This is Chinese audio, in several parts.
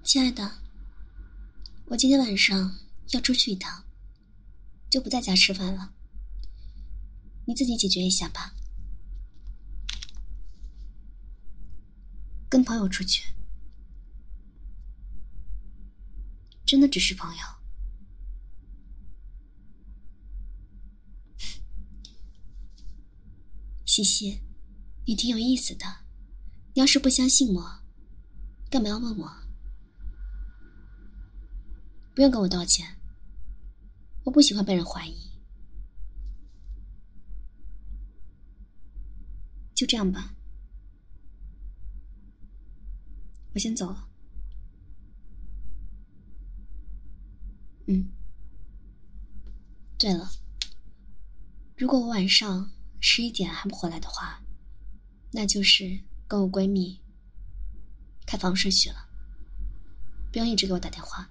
亲爱的，我今天晚上要出去一趟，就不在家吃饭了，你自己解决一下吧。跟朋友出去，真的只是朋友。西西，你挺有意思的，你要是不相信我，干嘛要问我？不用跟我道歉，我不喜欢被人怀疑。就这样吧，我先走了。对了，如果我晚上11点还不回来的话，那就是跟我闺蜜开房睡去了，不用一直给我打电话。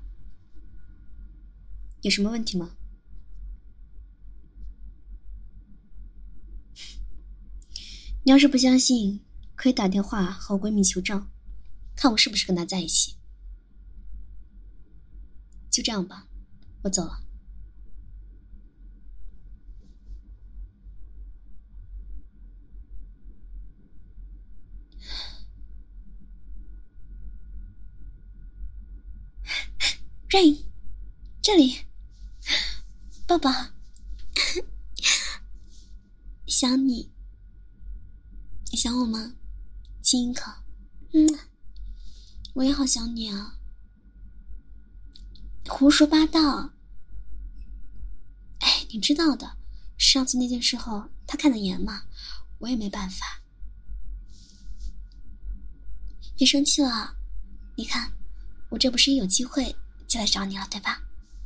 有什么问题吗？你要是不相信，可以打电话和我闺蜜求证，看我是不是跟她在一起。就这样吧，我走了。Rain， 这里，抱抱，想你，你想我吗？亲一口。我也好想你啊。胡说八道。哎，你知道的，上次那件事后他看得严嘛，我也没办法。别生气了，你看我这不是一有机会就来找你了，对吧？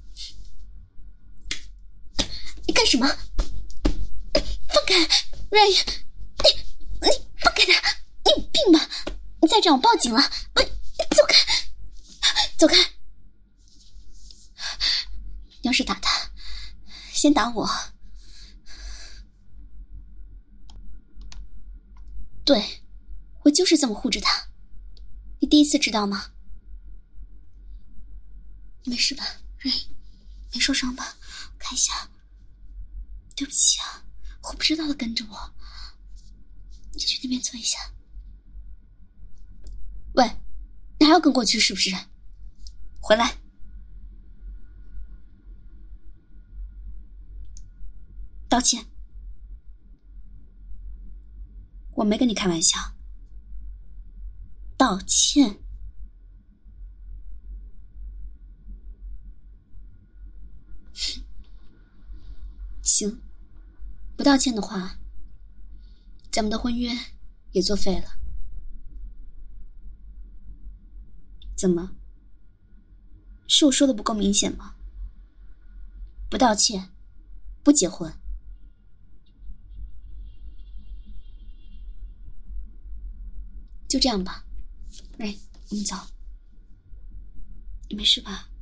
你干什么？放开 Ray， 你放开他，你有病吧？你再这样我报警了。走开，走开。你要是打他，先打我。对，我就是这么护着他。你第一次知道吗？没事吧 Ray？ 没受伤吧？看一下。对不起啊，我不知道他跟着我。你去那边坐一下。喂，你还要跟过去是不是？回来。道歉。我没跟你开玩笑。道歉。行，不道歉的话，咱们的婚约也作废了。怎么？是我说的不够明显吗？不道歉，不结婚。就这样吧，Ray，我们走。你没事吧？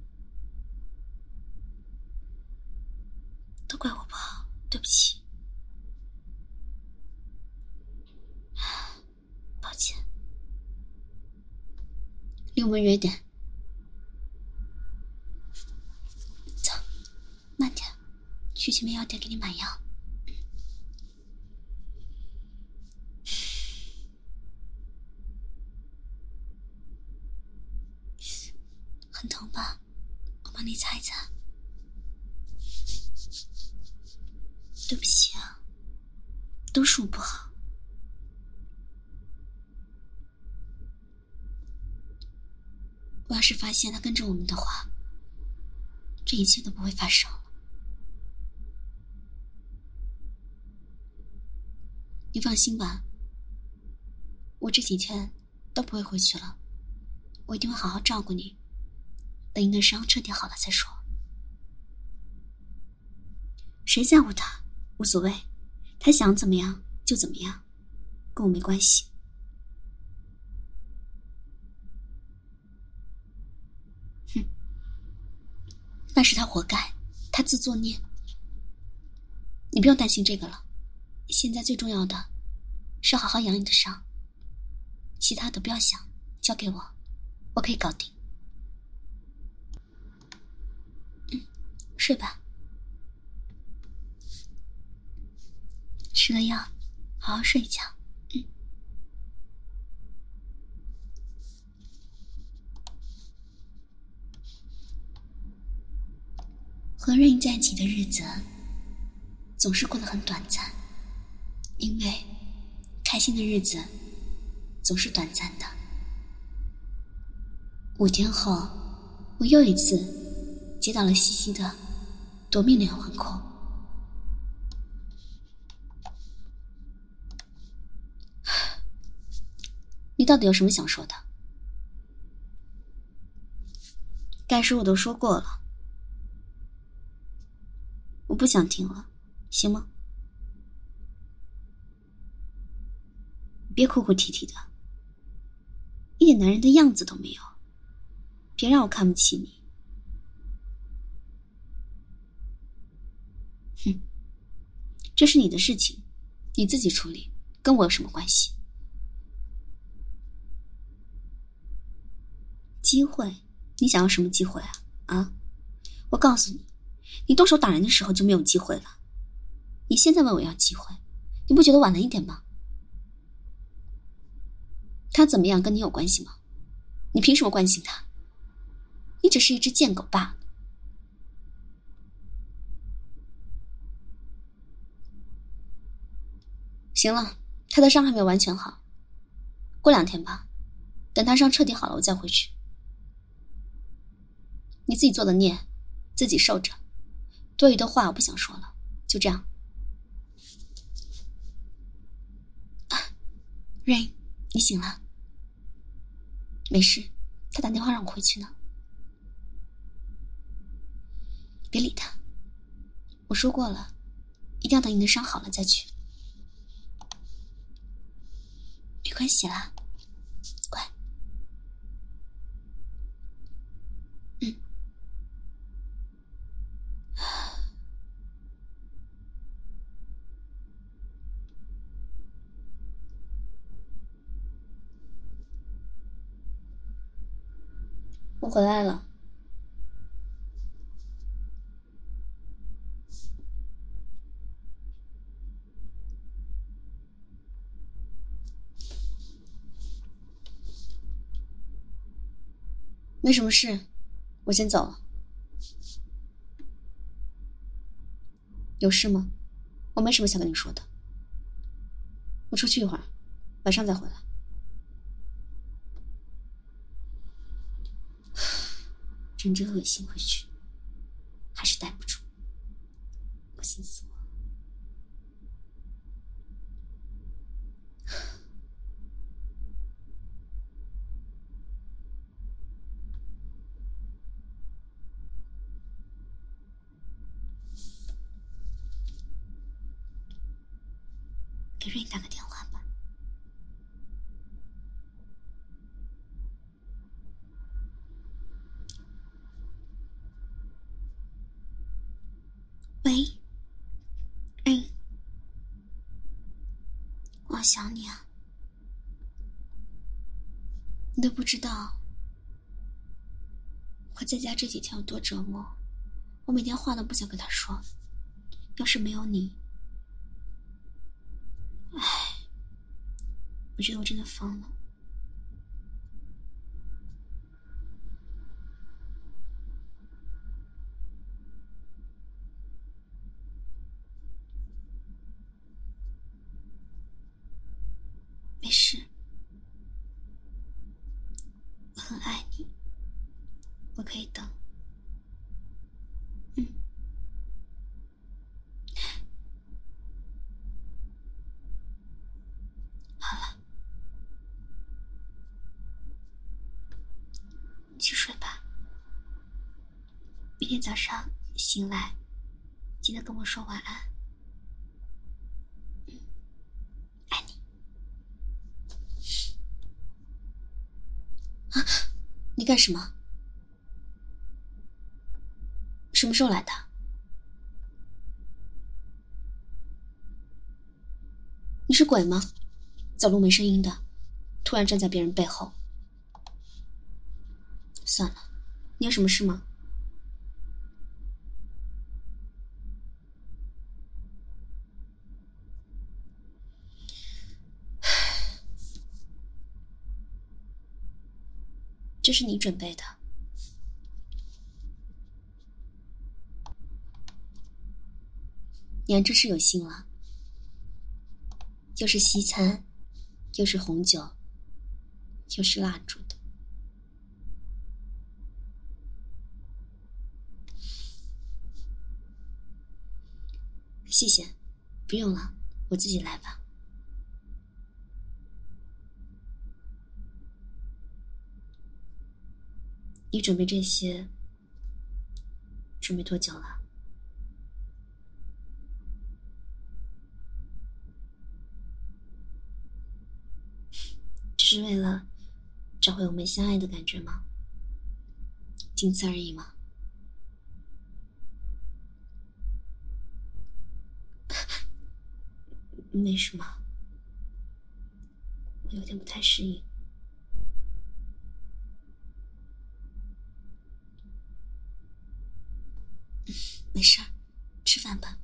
都怪我不好，对不起。抱歉。离我们远一点。走，慢点，去前面药店给你买药。很疼吧？我帮你擦一擦。对不起啊，都是我不好。我要是发现他跟着我们的话，这一切都不会发生了。你放心吧，我这几天都不会回去了，我一定会好好照顾你，等你的伤彻底好了再说。谁在乎他？无所谓，他想怎么样就怎么样，跟我没关系。那是他活该，他自作孽。你不用担心这个了，现在最重要的是好好养你的伤，其他的不要想，交给我，我可以搞定。 睡吧。吃了药，好好睡一觉。和Rain在一起的日子总是过得很短暂，因为开心的日子总是短暂的。5天后，我又一次接到了西西的夺命连环 call。你到底有什么想说的？该说我都说过了，我不想听了，行吗？别哭哭啼啼的，一点男人的样子都没有，别让我看不起你。哼，这是你的事情，你自己处理，跟我有什么关系？机会？你想要什么机会啊？啊？我告诉你，你动手打人的时候就没有机会了。你现在问我要机会，你不觉得晚了一点吗？他怎么样跟你有关系吗？你凭什么关心他？你只是一只贱狗罢了。行了，他的伤还没有完全好，过2天吧，等他伤彻底好了我再回去。你自己做的孽，自己受着，多余的话我不想说了，就这样。Rain， 你醒了？没事，他打电话让我回去呢。别理他，我说过了，一定要等你的伤好了再去。没关系啦，乖。我回来了。没什么事，我先走了。有事吗？我没什么想跟你说的。我出去一会儿，晚上再回来。真恶心，回去还是待不住，恶心死我。给瑞打个电话吧。喂，瑞，我好想你啊。你都不知道我在家这几天有多折磨，我每天话都不想跟他说。要是没有你，唉，我觉得我真的疯了。没事，我很爱你，我可以等。好了，你去睡吧。明天早上醒来，记得跟我说晚安。爱你。啊，你干什么？什么时候来的？你是鬼吗？走路没声音的，突然站在别人背后。算了，你有什么事吗？ 这是你准备的。娘真是有心了，又是西餐，又是红酒，又是蜡烛的。谢谢，不用了，我自己来吧。你准备这些，准备多久了？只是为了找回我们相爱的感觉吗？仅此而已吗？没什么，我有点不太适应。没事儿，吃饭吧。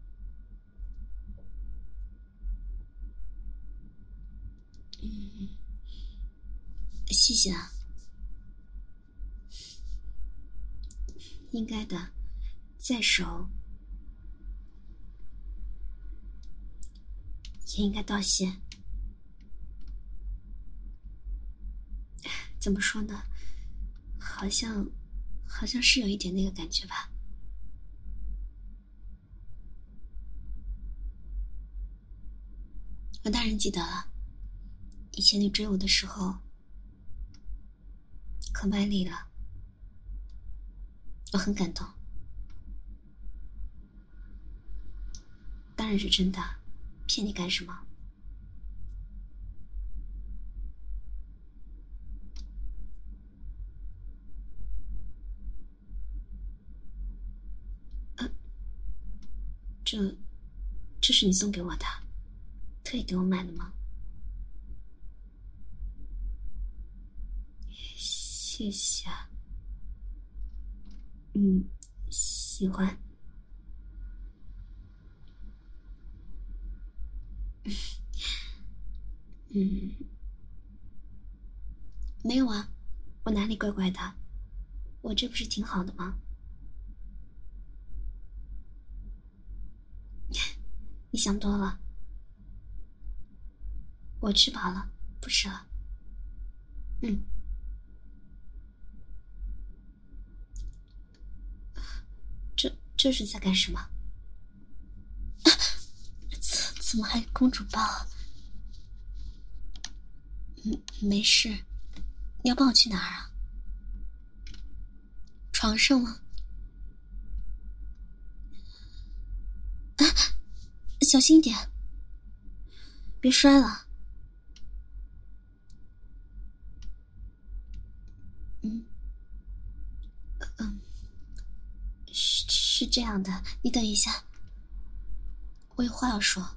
谢谢啊。应该的，再熟也应该道谢。怎么说呢？好像是有一点那个感觉吧。我当然记得了，以前你追我的时候可卖力了，我很感动。当然是真的，骗你干什么？这是你送给我的，特意给我买的吗？谢谢啊。喜欢。没有啊，我哪里怪怪的？我这不是挺好的吗？你想多了。我吃饱了，不吃了。这是在干什么？怎么还公主抱啊？没事。你要帮我去哪儿啊？床上吗？小心点，别摔了。是这样的，你等一下，我有话要说。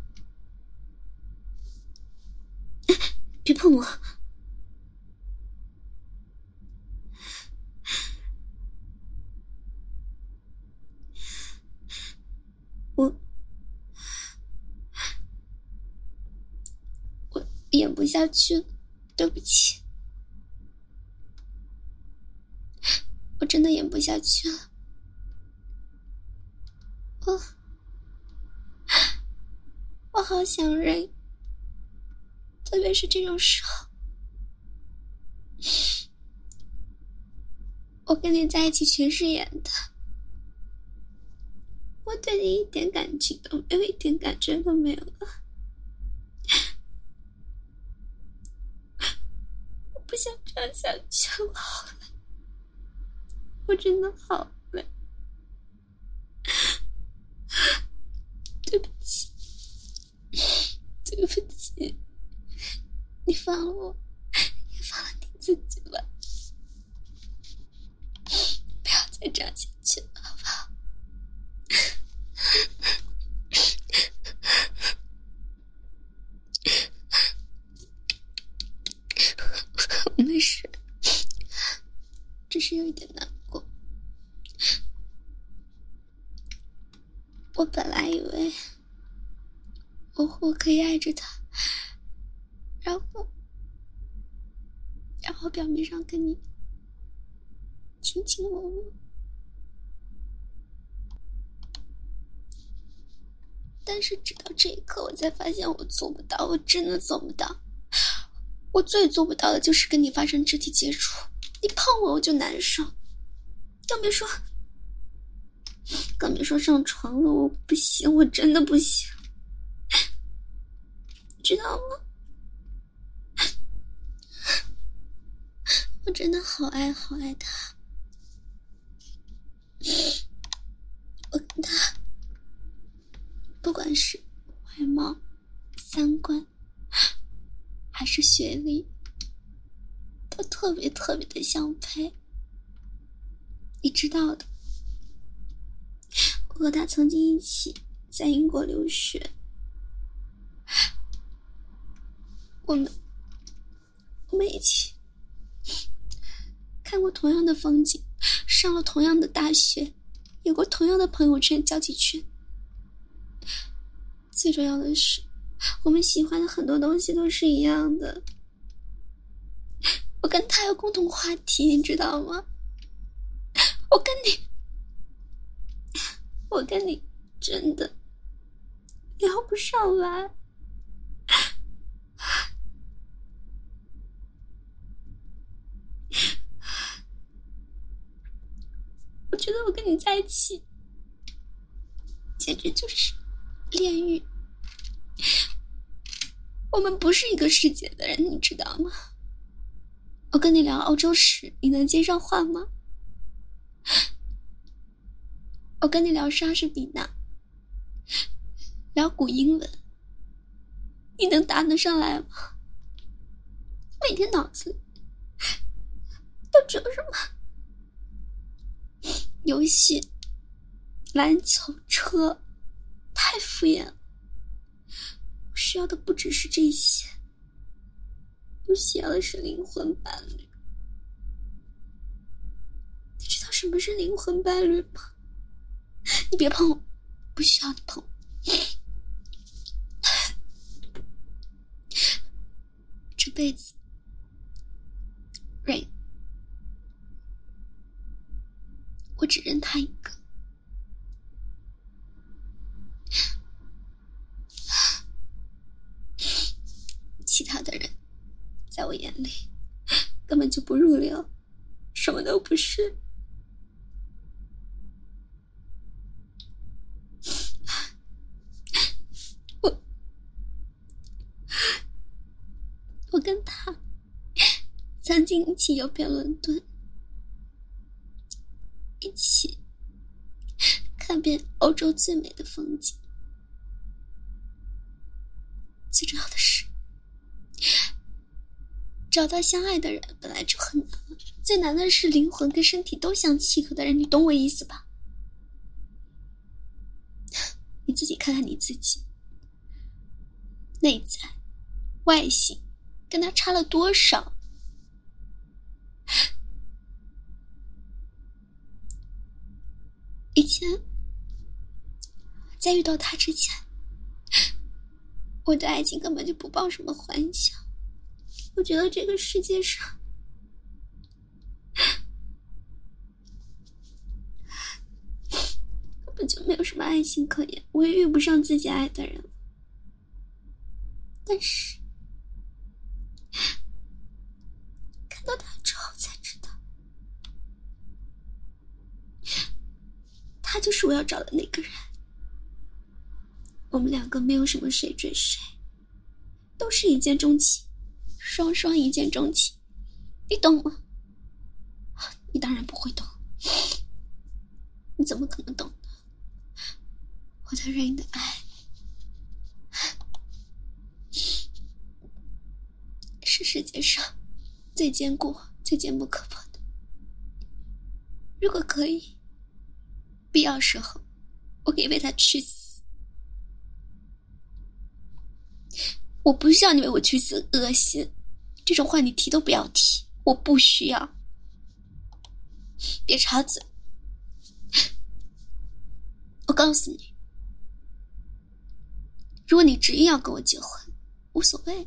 别碰我。我演不下去了，对不起，我真的演不下去了。我好想人，特别是这种时候。我跟你在一起全是演的，我对你一点感情都没有，一点感觉都没有了。我不想这样下去，我好累，我真的好累。对不起，对不起，你放了我，也放了你自己吧，不要再这样下去了，好不好？没事，只是有一点难过。我本来以为我可以爱着他，然后表面上跟你卿卿我我。但是直到这一刻，我才发现我做不到，我真的做不到。我最做不到的就是跟你发生肢体接触，你碰我就难受，更别说上床了，我不行，我真的不行，知道吗？我真的好爱好爱他，我跟他不管是外貌、三观还是学历都特别特别的相配，你知道的。我和他曾经一起在英国留学，我们一起看过同样的风景，上了同样的大学，有过同样的朋友圈交际圈。最重要的是，我们喜欢的很多东西都是一样的。我跟他有共同话题，你知道吗？我跟你真的聊不上来。我觉得我跟你在一起简直就是炼狱。我们不是一个世界的人，你知道吗？我跟你聊欧洲史，你能接上话吗？我跟你聊莎士比亚，聊古英文，你能答得上来吗？每天脑子里都只有什么游戏、篮球、车，太敷衍了。我需要的不只是这些，我需要的是灵魂伴侣。你知道什么是灵魂伴侣吗？你别碰我，不需要你碰我。这辈子 Rain， 我只认他一个。其他的人在我眼里根本就不入流，什么都不是。我跟他曾经一起游遍伦敦，一起看遍欧洲最美的风景。最重要的是，找到相爱的人本来就很难了，最难的是灵魂跟身体都相契合的人，你懂我意思吧？你自己看看你自己，内在、外形跟他差了多少？以前在遇到他之前，我对爱情根本就不抱什么幻想。我觉得这个世界上根本就没有什么爱情可言，我也遇不上自己爱的人。但是看到他之后才知道，他就是我要找的那个人。我们两个没有什么谁追谁，都是一见钟情，双双一见钟情，你懂吗？你当然不会懂，你怎么可能懂呢？我对Rain的爱是世界上最坚固、最坚不可破的。如果可以，必要时候我可以为他去死。我不需要你为我去死，恶心，这种话你提都不要提，我不需要。别插嘴，我告诉你，如果你执意要跟我结婚，无所谓。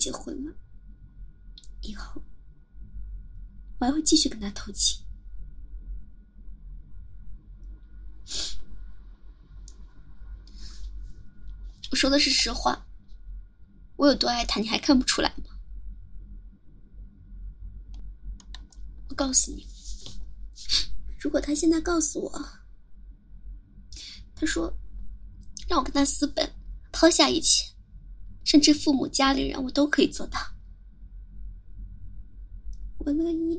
结婚了，以后我还会继续跟他偷情。我说的是实话，我有多爱他，你还看不出来吗？我告诉你，如果他现在告诉我，他说让我跟他私奔，抛下一切，甚至父母家里人我都可以做到，我乐意。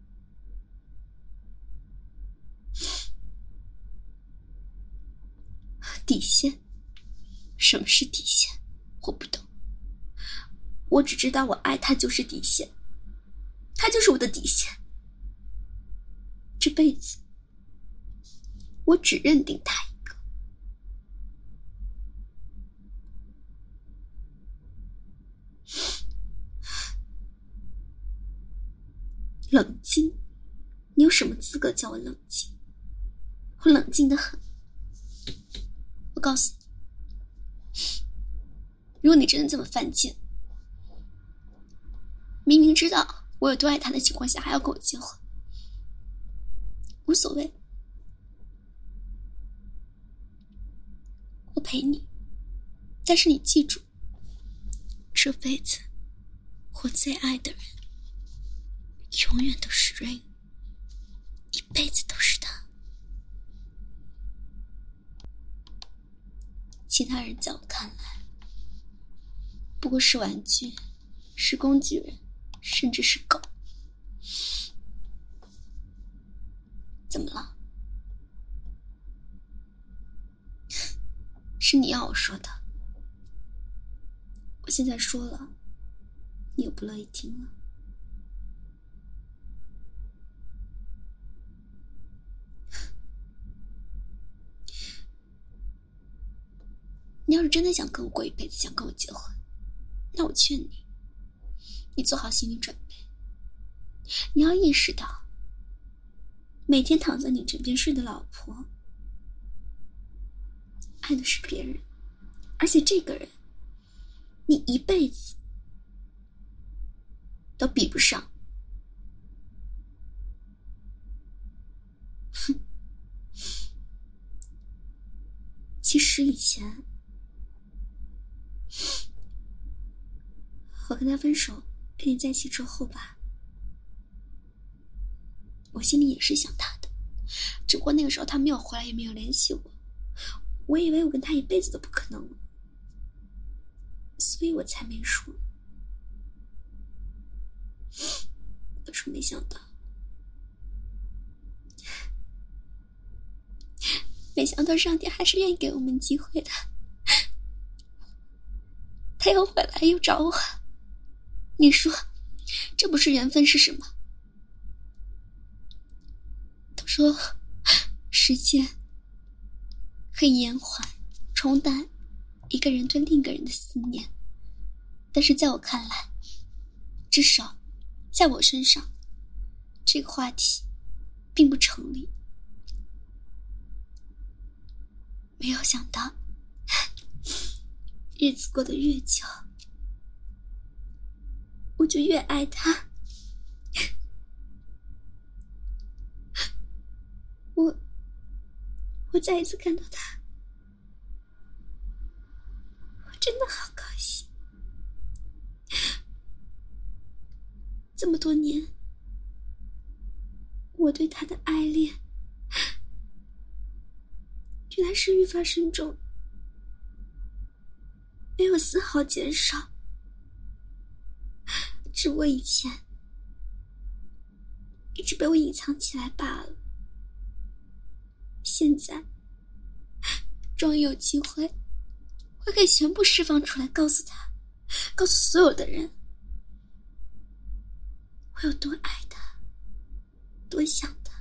底线？什么是底线？我不懂。我只知道我爱他就是底线，他就是我的底线。这辈子我只认定他一个。冷静？你有什么资格叫我冷静？我冷静得很。我告诉你，如果你真的这么犯贱，明明知道我有多爱他的情况下还要跟我结婚，无所谓，我陪你。但是你记住，这辈子我最爱的人永远都是 Rain， 一辈子都是他。其他人在我看来不过是玩具，是工具人，甚至是狗。怎么了？是你要我说的，我现在说了，你又不乐意听了。你要是真的想跟我过一辈子，想跟我结婚，那我劝你，你做好心理准备。你要意识到，每天躺在你枕边睡的老婆，爱的是别人，而且这个人，你一辈子都比不上。哼，其实以前我跟他分手，跟你在一起之后吧，我心里也是想他的，只不过那个时候他没有回来，也没有联系我，我以为我跟他一辈子都不可能了，所以我才没说。可是没想到，上帝还是愿意给我们机会的。他又回来又找我，你说这不是缘分是什么？都说时间可以延缓冲淡一个人对另一个人的思念，但是在我看来，至少在我身上，这个话题并不成立。没有想到日子过得越久，我就越爱他。我再一次看到他，我真的好高兴。这么多年，我对他的爱恋原来是愈发深重，没有丝毫减少，只不过以前一直被我隐藏起来罢了。现在终于有机会，我可以全部释放出来，告诉他，告诉所有的人，我有多爱他，多想他。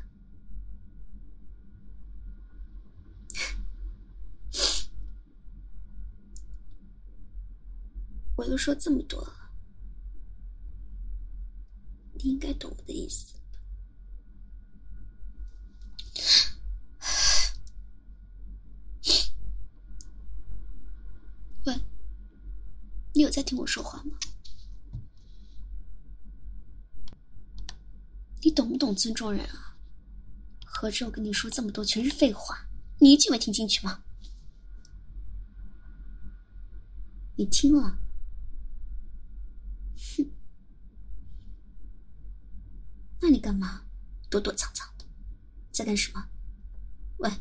我都说这么多了，你应该懂我的意思吧？喂，你有在听我说话吗？ 你懂不懂尊重人啊？合着我跟你说这么多全是废话，你一句没听进去吗？你听了，哼，那你干嘛躲躲藏藏的，在干什么？喂，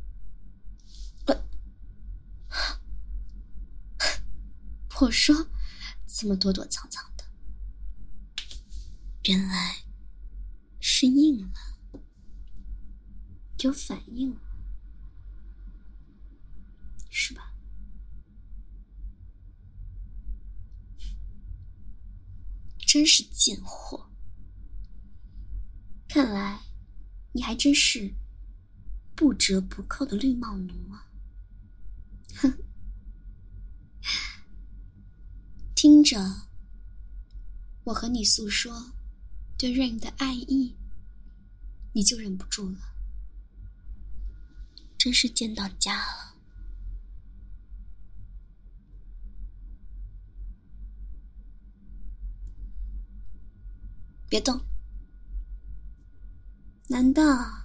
我说怎么躲躲藏藏的？原来是硬了，有反应了，是吧？真是贱货，看来你还真是不折不扣的绿帽奴啊！哼，听着我和你诉说对Rain的爱意，你就忍不住了，真是贱到家了。别动，难道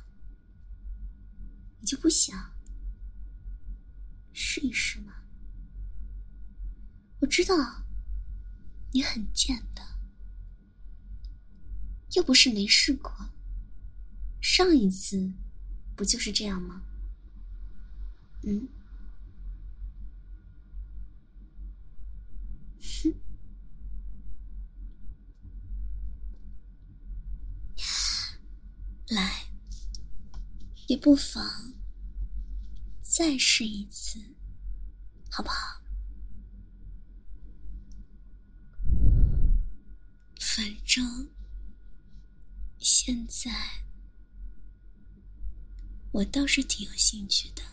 你就不想试一试吗？我知道你很贱的，又不是没试过，上一次不就是这样吗？嗯，哼，来，也不妨再试一次，好不好？反正现在我倒是挺有兴趣的。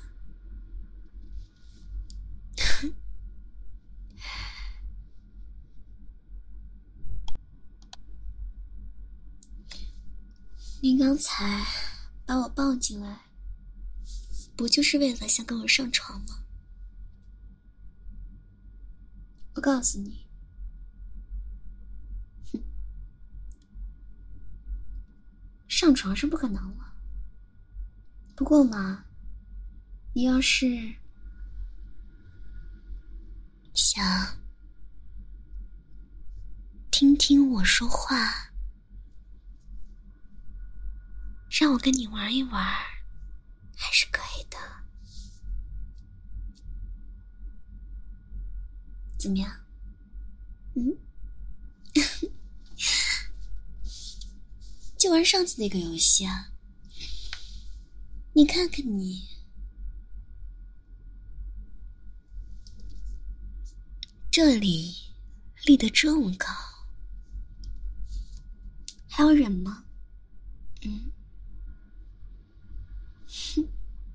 您刚才把我抱进来，不就是为了想跟我上床吗？我告诉你，上床是不可能了。不过嘛，你要是想听听我说话，让我跟你玩一玩，还是可以的。怎么样？嗯？就玩上次那个游戏啊。你看看你，这里立得这么高，还要忍吗？嗯？哼，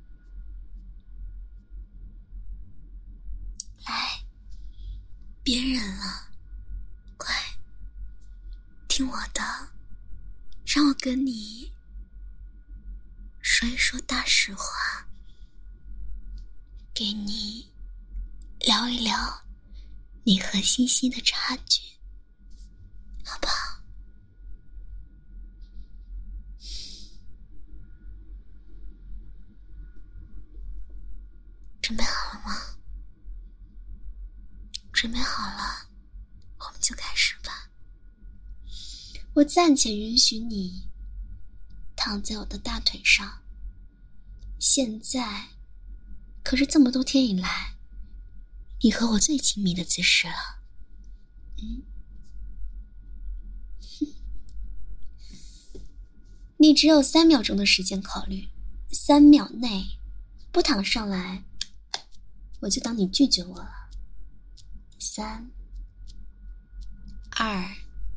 来，别忍了，快听我的，让我跟你说一说大实话，给你聊一聊你和西西的差距，好不好？准备好了吗？准备好了，我们就开始吧。我暂且允许你躺在我的大腿上，现在可是这么多天以来你和我最亲密的姿势了。嗯，你只有3秒钟的时间考虑，3秒内不躺上来，我就当你拒绝我了。3、2，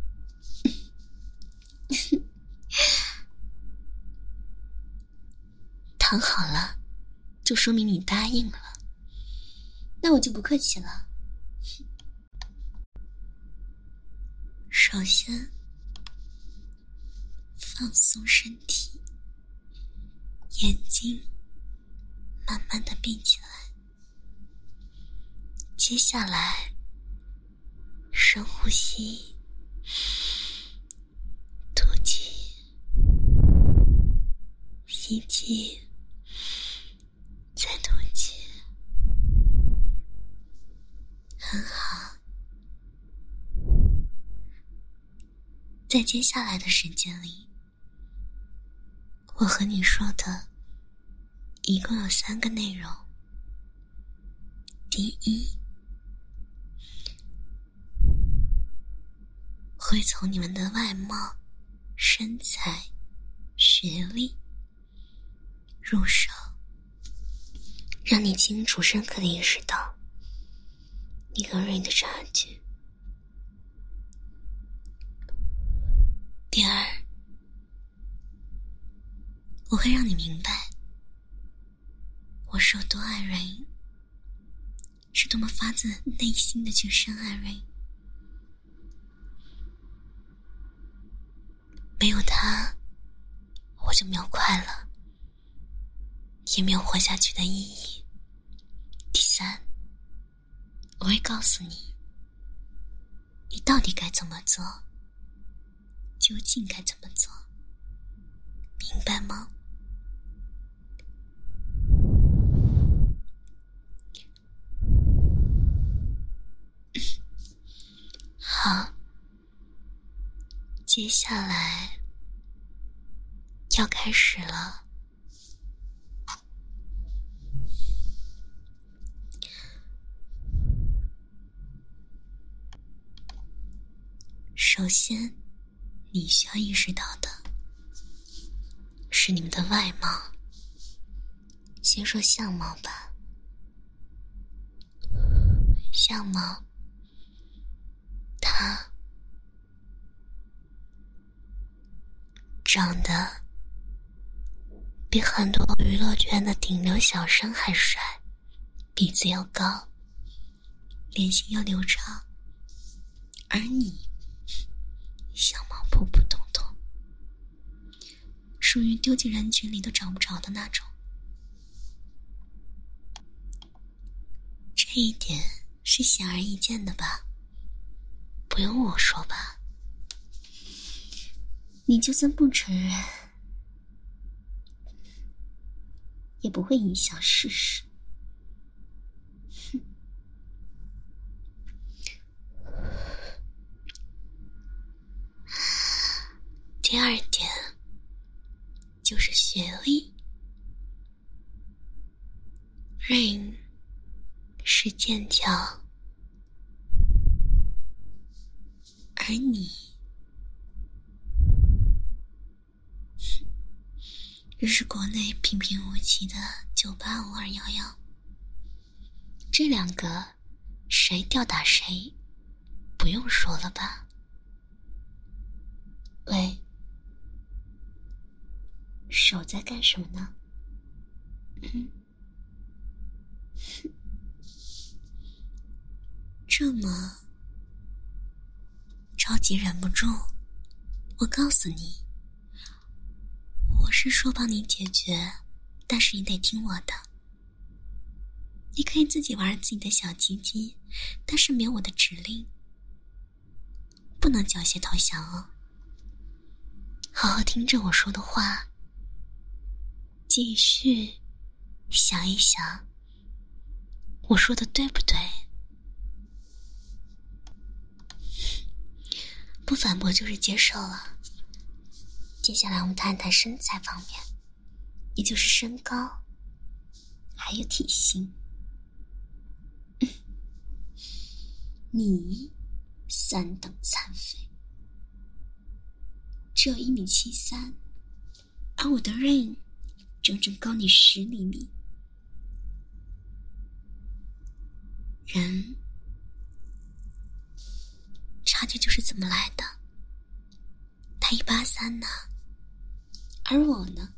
躺好了，就说明你答应了。那我就不客气了。首先，放松身体，眼睛慢慢的闭起来。接下来，深呼吸，吐气， 吸气，再吐气，很好。在接下来的时间里，我和你说的一共有3个内容。第一，会从你们的外貌、身材、学历入手，让你清楚深刻地意识到你和Rain的差距。第二，我会让你明白我是有多爱Rain，是多么发自内心的去深爱Rain。没有他，我就没有快乐，也没有活下去的意义。第三，我会告诉你，你到底该怎么做，究竟该怎么做，明白吗？好，接下来要开始了。首先，你需要意识到的是你们的外貌。先说相貌吧。相貌，他长得比很多娱乐圈的顶流小生还帅，鼻子要高，脸型要流畅，而你相貌普普通通，属于丢进人群里都找不着的那种。这一点是显而易见的吧？不用我说吧？你就算不承认，也不会影响事实。第二点就是学历。Rain 是剑桥，而你这是国内平平无奇的985-211，这2个谁吊打谁，不用说了吧？喂，手在干什么呢？这么着急忍不住，我告诉你，我是说帮你解决，但是你得听我的。你可以自己玩自己的小鸡鸡，但是没有我的指令，不能缴械投降哦。好好听着我说的话，继续想一想，我说的对不对？不反驳就是接受了。接下来我们谈谈身材方面，也就是身高还有体型。你3等残废，只有1.73米，而我的 Rain 整整高你10厘米。人差距就是这么来的。他183呢，而我呢，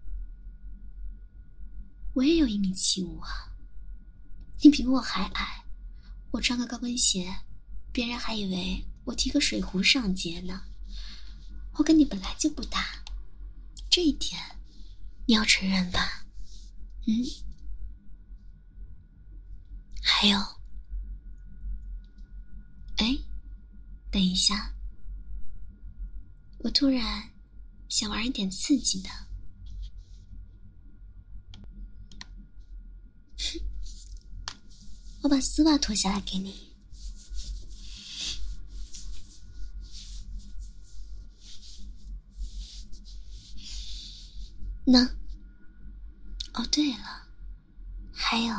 我也有1.75米啊。你比我还矮，我穿个高跟鞋，别人还以为我提个水壶上街呢。我跟你本来就不搭，这一点你要承认吧？还有，哎，等一下，我突然想玩一点刺激的。 我把丝袜脱下来给你。那，哦对了，还有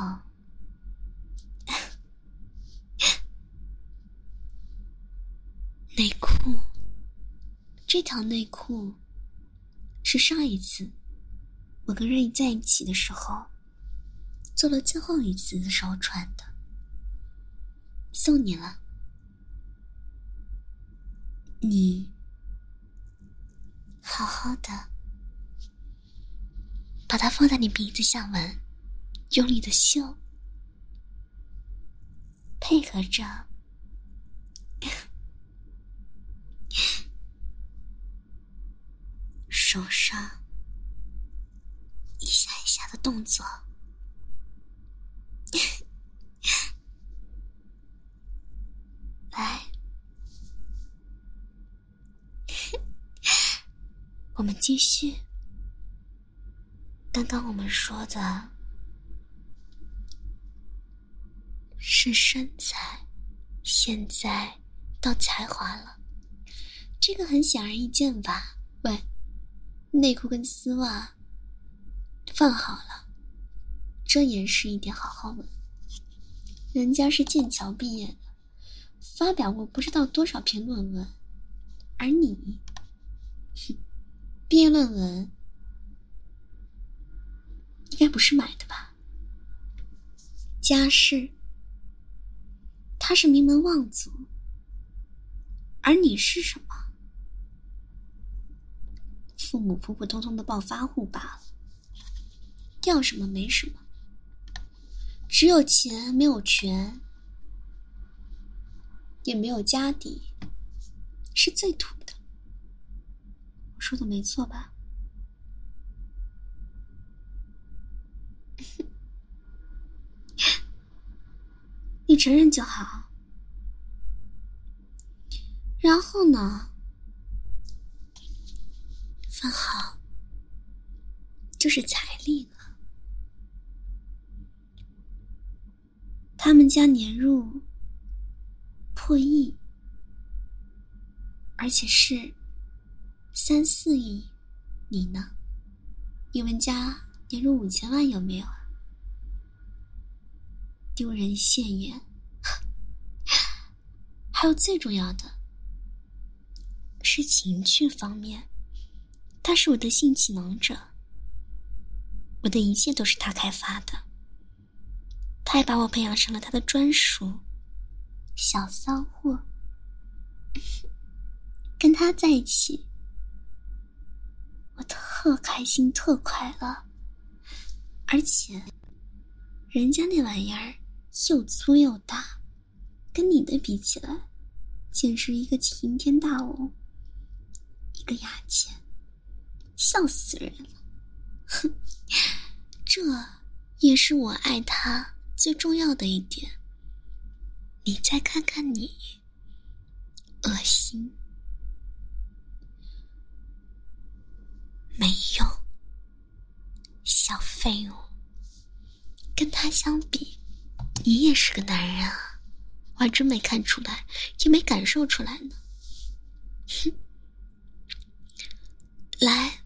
内裤。这条内裤是上一次我跟瑞在一起的时候，做了最后一次的时候穿的，送你了。你好好的把它放在你鼻子下闻，用力的嗅，配合着手上一下一下的动作。来，我们继续刚刚我们说的是身材，现在到才华了。这个很显而易见吧？喂，内裤跟丝袜放好了，遮严实一点，好好闻。人家是剑桥毕业的，发表过不知道多少篇论文，而你毕业论文应该不是买的吧？家世，他是名门望族，而你是什么？父母普普通通的暴发户罢了，要什么没什么，只有钱没有权，也没有家底，是最土的。我说的没错吧？你承认就好。然后呢，放好就是财力了。他们家年入破亿，而且是3、4亿，你呢？你们家年入5000万有没有啊？丢人现眼。还有最重要的是情趣方面，他是我的性启蒙者，我的一切都是他开发的，他还把我培养成了他的专属小骚货。跟他在一起我特开心特快乐，而且人家那玩意儿又粗又大，跟你的比起来简直一个擎天大王，一个牙签，笑死人了。哼，这也是我爱他最重要的一点。你再看看你，恶心，没用，小废物。跟他相比，你也是个男人啊，我还真没看出来，也没感受出来呢。哼，来，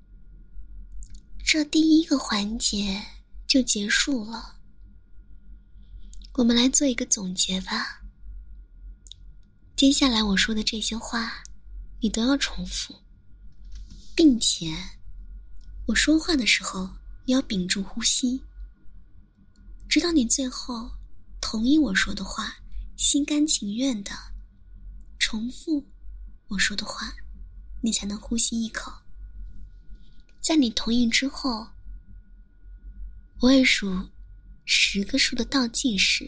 这第一个环节就结束了，我们来做一个总结吧。接下来我说的这些话你都要重复，并且我说话的时候你要屏住呼吸，直到你最后同意我说的话，心甘情愿的重复我说的话，你才能呼吸一口。在你同意之后，我会数10个数的倒计时，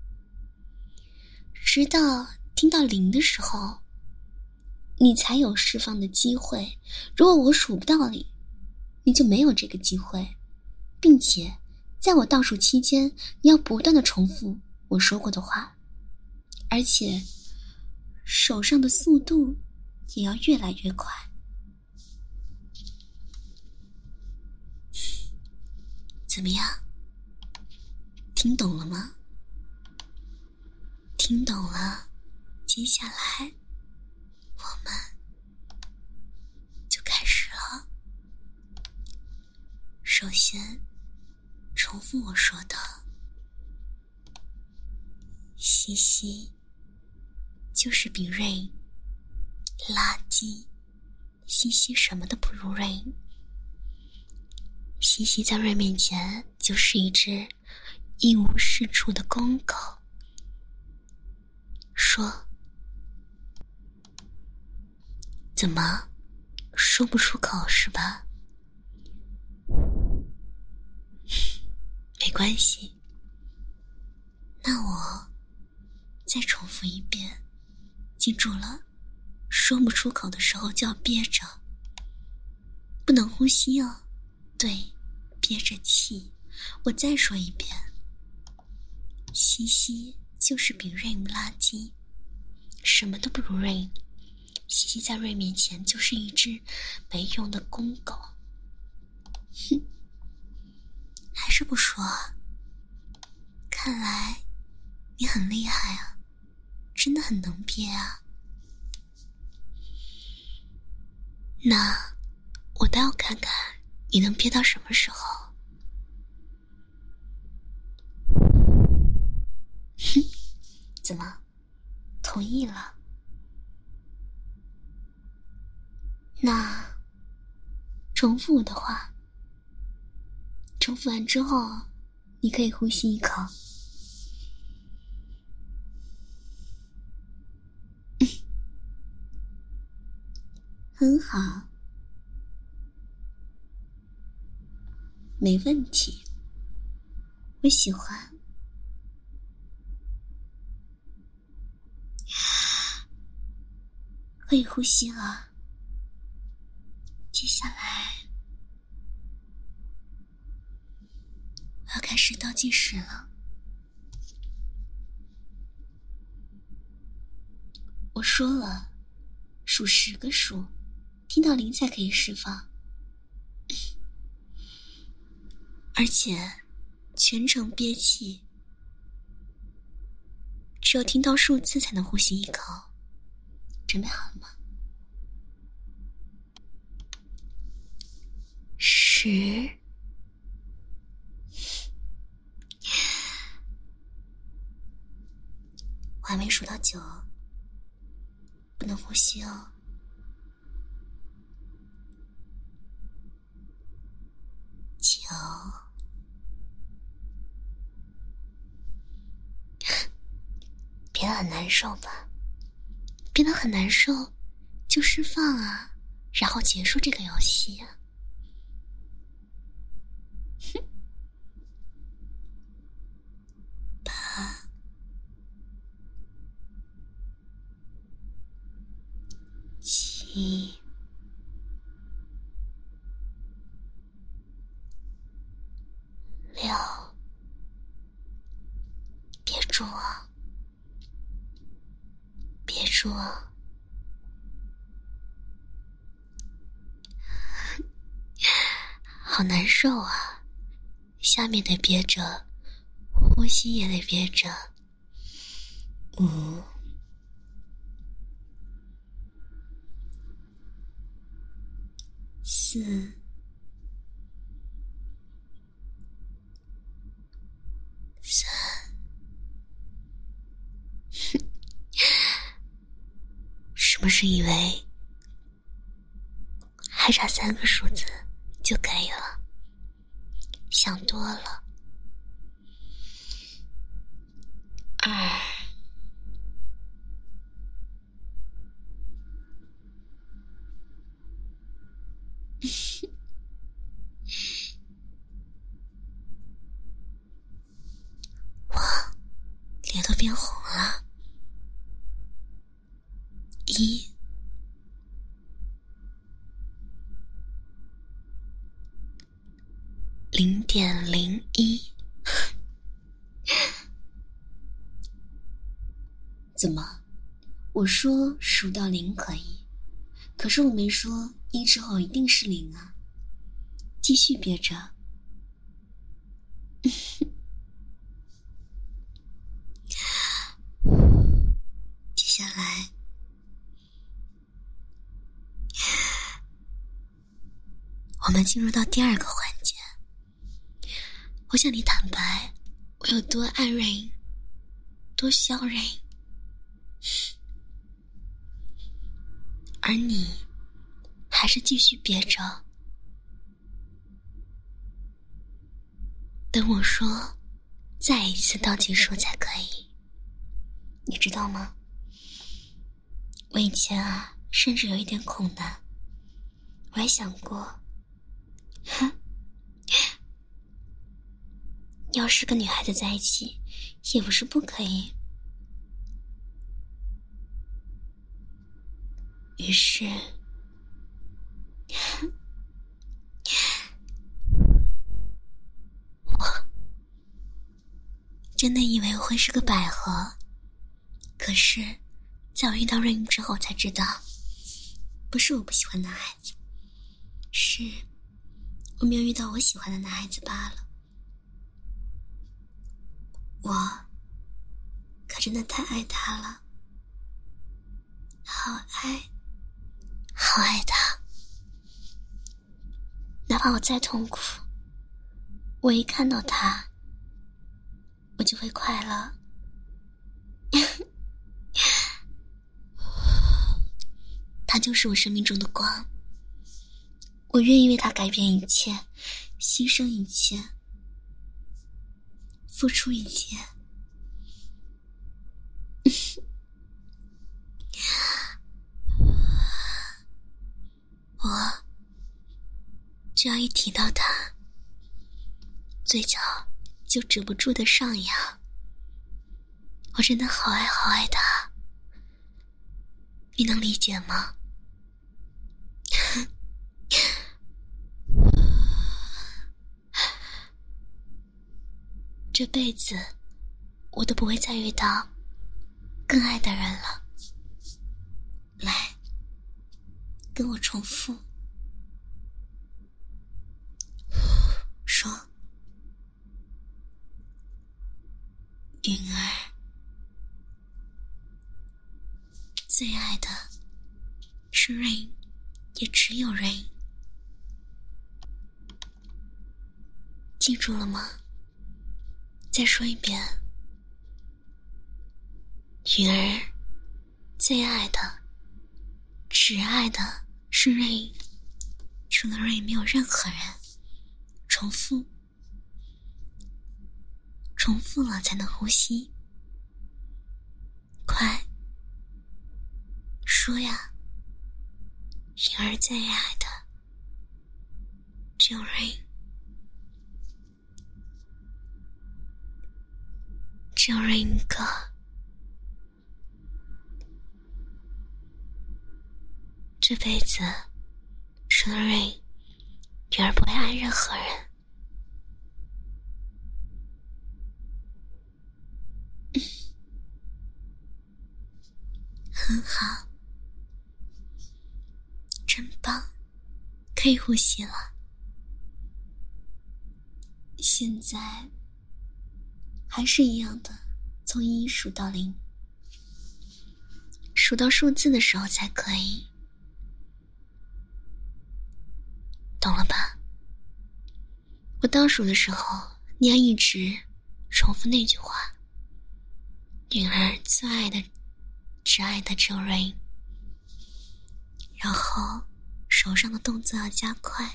直到听到0的时候，你才有释放的机会。如果我数不到0，你就没有这个机会，并且在我倒数期间，你要不断的重复我说过的话，而且手上的速度也要越来越快。怎么样？听懂了吗？ 了，接下来我们就开始了。首先重复我说的，西西就是比 Rain 垃圾，西西什么都不如 Rain， 西西在 Rain 面前就是一只一无是处的公狗。说，怎么说不出口是吧？没关系，那我再重复一遍，记住了，说不出口的时候就要憋着，不能呼吸哦。对，憋着气。我再说一遍，西西就是比 Rain 垃圾，什么都不如 Rain。西西在 Rain 面前就是一只没用的公狗。哼，还是不说啊？看来你很厉害啊，真的很能憋啊。那我倒要看看你能憋到什么时候。哼，怎么，同意了？那重复我的话，重复完之后你可以呼吸一口。很好，没问题，我喜欢。可以呼吸了，接下来我要开始倒计时了。我说了，数10个数，听到0才可以释放，而且全程憋气，只有听到数字才能呼吸一口。准备好了吗？10，我还没数到9，不能呼吸哦。9，憋得很难受吧？憋得很难受，就释放啊，然后结束这个游戏啊。8、7、6，憋住啊，憋住啊。好难受啊，下面得憋着，呼吸也得憋着。5、4、3，是不是以为还差3个数字就可以了？想多了。2、哇，脸都变红了。1、0.01，怎么？我说数到0可以，可是我没说1之后一定是0啊。继续憋着。 来，我们进入到第二个环节。我向你坦白，我有多爱Rain，多需要Rain，而你还是继续憋着，等我说再一次倒计数才可以。你知道吗？我以前甚至有一点恐男，我还想过，要是跟女孩子在一起，也不是不可以。于是，我真的以为我会是个百合，可是，在我遇到Rain之后才知道，不是我不喜欢男孩子，是我没有遇到我喜欢的男孩子罢了。我可真的太爱他了，好爱，好爱他。哪怕我再痛苦，我一看到他，我就会快乐。他就是我生命中的光，我愿意为他改变一切，牺牲一切，付出一切。我只要一提到他，嘴角就止不住的上扬。我真的好爱好爱他，你能理解吗？这辈子我都不会再遇到更爱的人了。来，跟我重复说，允儿，最爱的是Rain，也只有Rain。记住了吗？再说一遍，允儿最爱的只爱的是Rain，除了Rain没有任何人。重复了才能呼吸，快说呀！允儿最爱的只有Rain，只有Rain一个。这辈子除了Rain，允儿不会爱任何人。很好，真棒，可以呼吸了。现在还是一样的，从1数到0，数到数字的时候才可以，懂了吧？我倒数的时候，你要一直重复那句话，允儿最爱的只爱的只有Rain，然后手上的动作要加快。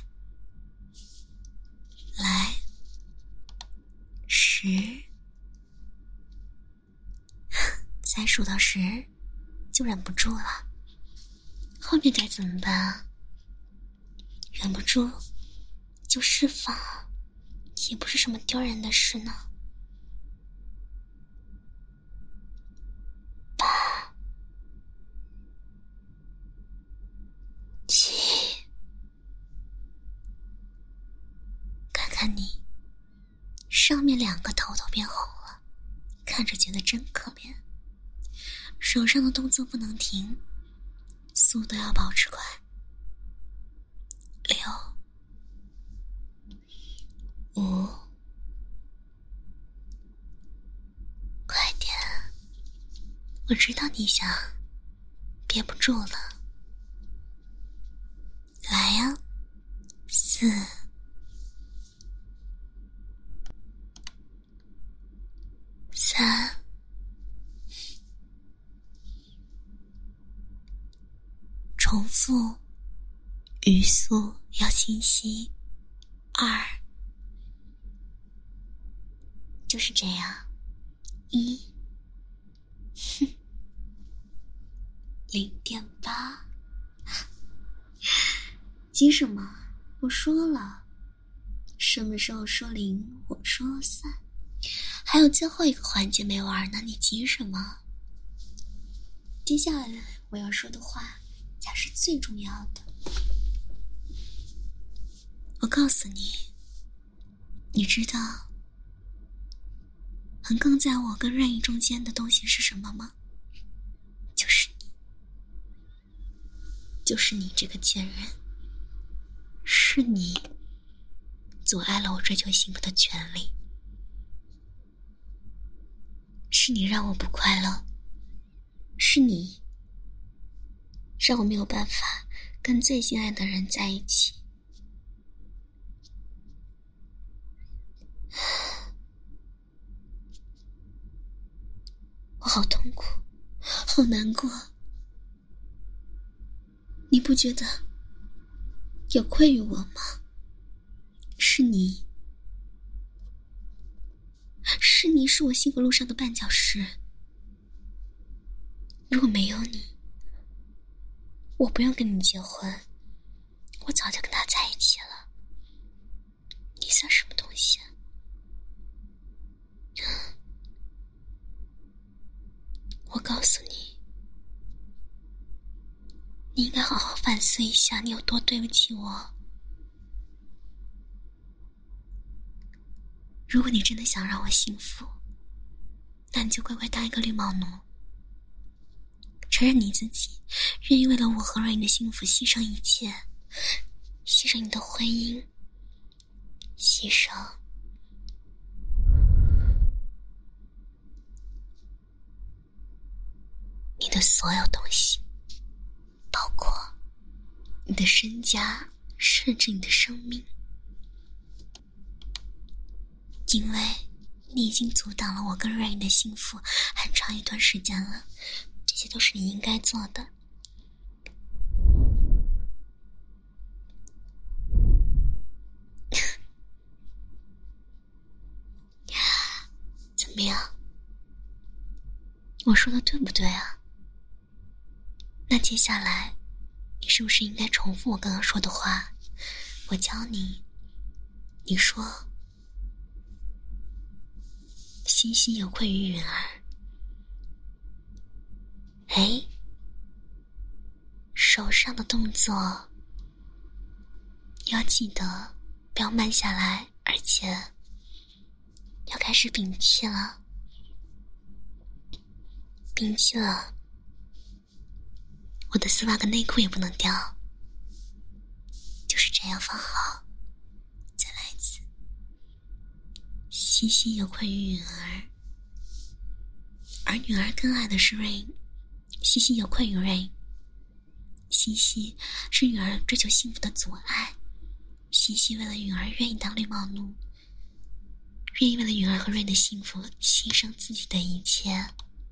来，10，再数到10就忍不住了，后面该怎么办啊？忍不住就释放，也不是什么丢人的事呢。8、7，看看你，上面2个头都变红了，看着觉得真可怜。手上的动作不能停，速度要保持快。6、5，快点！我知道你想憋不住了。来呀，4、3、重复语速要清晰，2，就是这样，1，0.8，急什么？我说了，什么时候说0，我说3，还有最后一个环节没玩呢，你急什么？接下来我要说的话才是最重要的。我告诉你，你知道横亘在我跟任意中间的东西是什么吗？就是你，就是你这个贱人，是你阻碍了我追求幸福的权利，是你让我不快乐，是你让我没有办法跟最心爱的人在一起。我好痛苦，好难过，你不觉得有愧于我吗？是你，是我幸福路上的绊脚石。如果没有你，我不用跟你结婚，我早就跟他在一起了。你算什么东西啊？我告诉你，你应该好好反思一下，你有多对不起我。如果你真的想让我幸福，那你就乖乖当一个绿帽奴，承认你自己愿意为了我和瑞英的幸福牺牲一切，牺牲你的婚姻，牺牲你的所有东西，包括你的身家，甚至你的生命。因为你已经阻挡了我跟瑞英的幸福很长一段时间了，这些都是你应该做的。怎么样？我说的对不对啊？那接下来你是不是应该重复我刚刚说的话？我教你，你说星星有愧于允儿。哎，手上的动作要记得不要慢下来，而且要开始屏气了。屏气了，我的丝袜跟内裤也不能掉，就是这样放好。再来一次，西西有愧于允儿，而允儿更爱的是 Rain， 西西有愧于 Rain， 西西是允儿追求幸福的阻碍，西西为了允儿愿意当绿帽奴，愿意为了允儿和 Rain 的幸福牺牲自己的一切。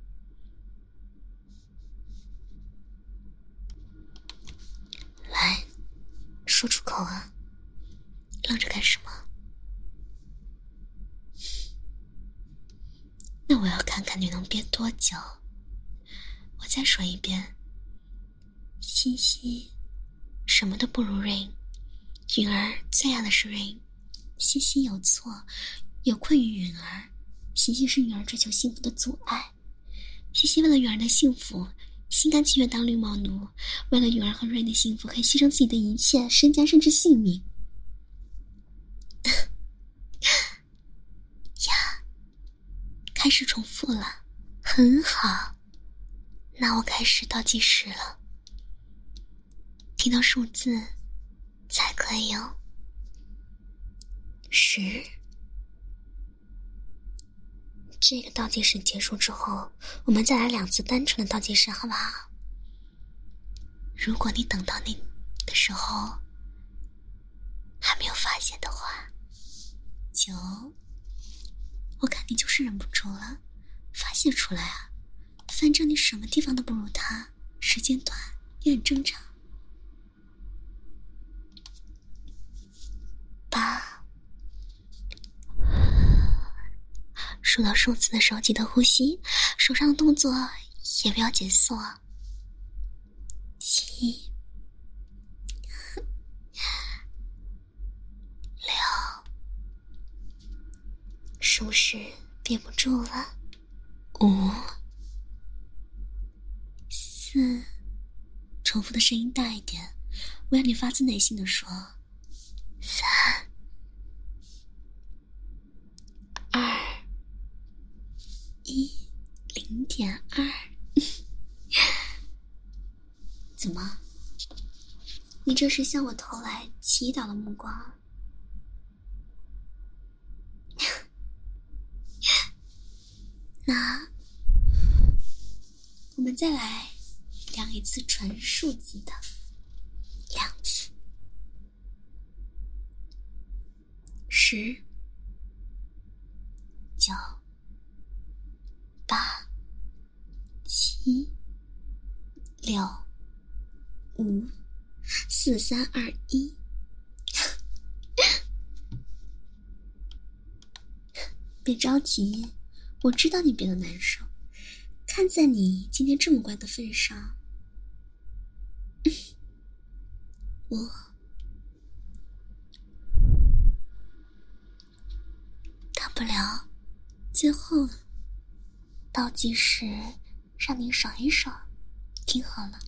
来，说出口啊，愣着干什么？那我要看看你能憋多久。我再说一遍，西西什么都不如 Rain， 允儿最爱的是 Rain， 西西有错，有愧于允儿，西西是允儿追求幸福的阻碍，西西为了允儿的幸福心甘情愿当绿帽奴，为了允儿和 Rain 的幸福可以牺牲自己的一切，身家甚至性命。呀，开始重复了，很好，那我开始倒计时了，听到数字才可以哦。10，这个倒计时结束之后，我们再来2次单纯的倒计时，好不好？ 如果你等到那的时候还没有发现的话，我看你就是忍不住了，发泄出来啊。反正你什么地方都不如他，时间短也很正常。8，数到数字的时候记得呼吸，手上的动作也不要减速啊。7、6，是不是憋不住了？5、4，重复的声音大一点，我要你发自内心的说。3、2、1， 0.2。怎么？你这是向我投来祈祷的目光？那我们再来量一次纯数字的2次。10、9、8、7、6、5、4、3、2、1。别着急，我知道你憋得难受，看在你今天这么乖的份上，我大不了最后倒计时让你爽一爽，听好了，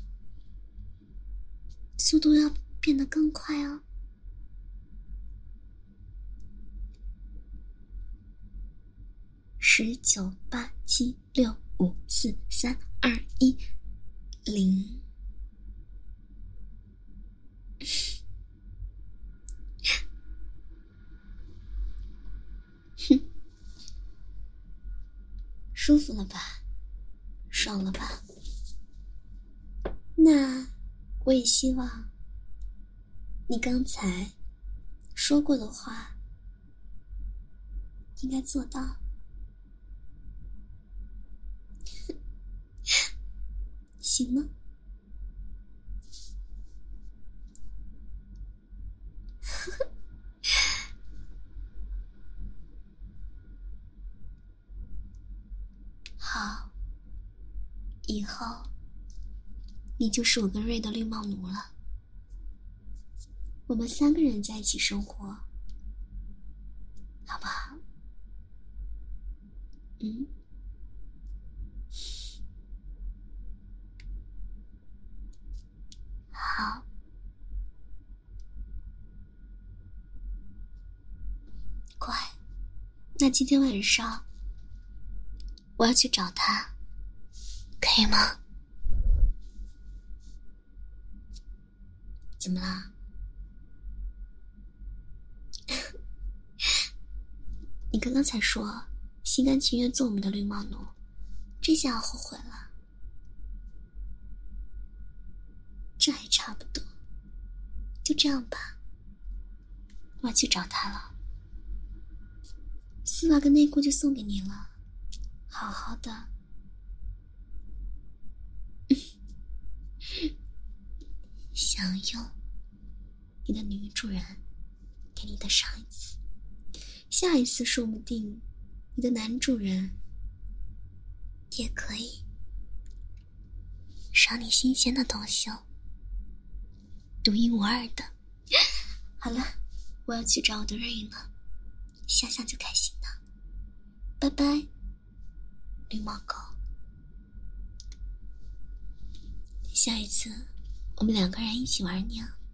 速度要变得更快哦。10、9、8、7、6、5、4、3、2、1、0。哼，舒服了吧？爽了吧？那我也希望你刚才说过的话应该做到。行吗？好，以后你就是我跟瑞的绿帽奴了。我们3个人在一起生活，好不好？嗯。好。乖，那今天晚上我要去找他，可以吗？怎么啦？你刚刚才说心甘情愿做我们的绿帽奴，这下要后悔了。这还差不多，就这样吧。我要去找他了，丝袜跟内裤就送给你了，好好的。享用你的女主人给你的上一次，下一次说不定你的男主人也可以赏你新鲜的东西哦，独一无二的。好了，我要去找我的瑞了，想想就开心呢。拜拜，绿毛狗。下一次我们2个人一起玩你啊。